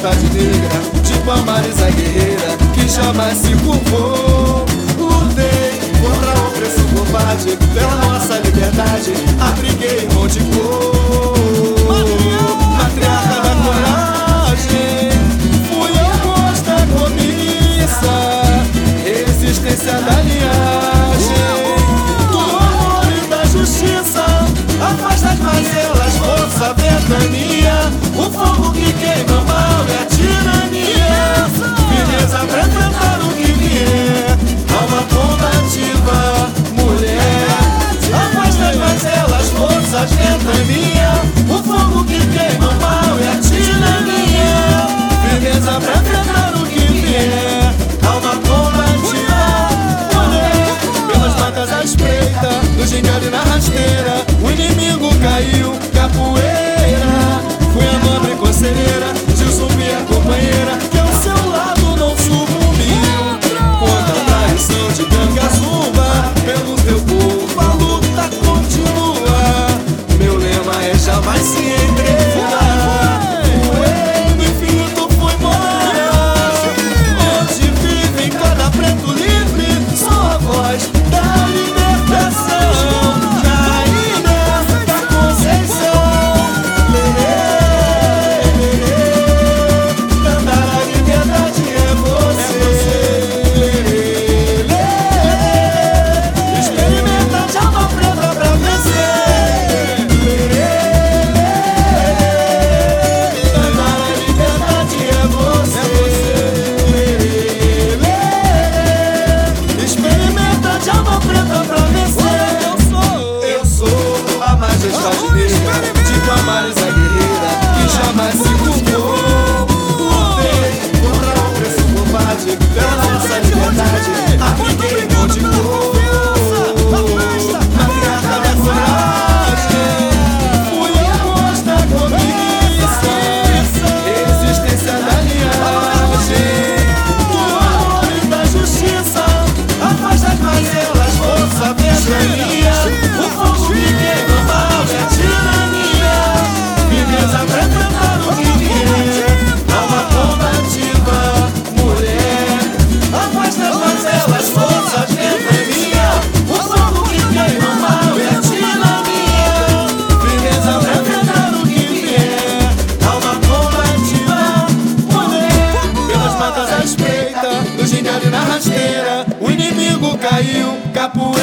majestade negra, tipo a Marisa guerreira, que jamais se curvou. Lutei contra o opressor covarde, pela nossa liberdade, abriguei Monte Cor. Matriarca da coragem, fui oposto à cobiça, resistência da linhagem, do amor e da justiça, afasta as mazelas, força, ventania, o fogo que queima o mal e a tirania, firmeza pra enfrentar o que vier, alma combativa, mulher, afasta as mazelas, força, ventania, o fogo que queima o mal e a tirania, firmeza pra enfrentar o que vier, alma combativa, mulher, pelas matas à espreita, no gingado e na rasteira, o inimigo caiu, capoeira, fui a nobre conselheira, de subir a companheira, que ao seu lado não sucumbiu, contra a traição de Cangaçuba, pelo teu povo a luta continua, meu lema é jamais se entregar, no infinito foi morar, onde vive em cada preto livre, só a voz da libertação, na ilha da Conceição, cantar a liberdade é você, experimenta de alma preta pra vencer, cantar a liberdade é você, experimenta de alma preta pra vencer. Eu sou a majestade negra, tipo a Marisa guerreira, que jamais se curvou. Lutei contra o opressor covarde, pela nossa liberdade, abriguei Monte Cor. Matriarca da coragem, fui oposto à cobiça, resistência da linhagem, do amor e da justiça, afasta as mazelas, força, ventania, o fogo que queima o mal é a tirania, firmeza pra enfrentar o que vier, alma combativa, mulher, afasta as mazelas, força, ventania, o fogo que queima o mal é a tirania, firmeza pra enfrentar o que vier, alma combativa, mulher, pelas matas à espreita, no gingado e na rasteira, o inimigo caiu, capoeira.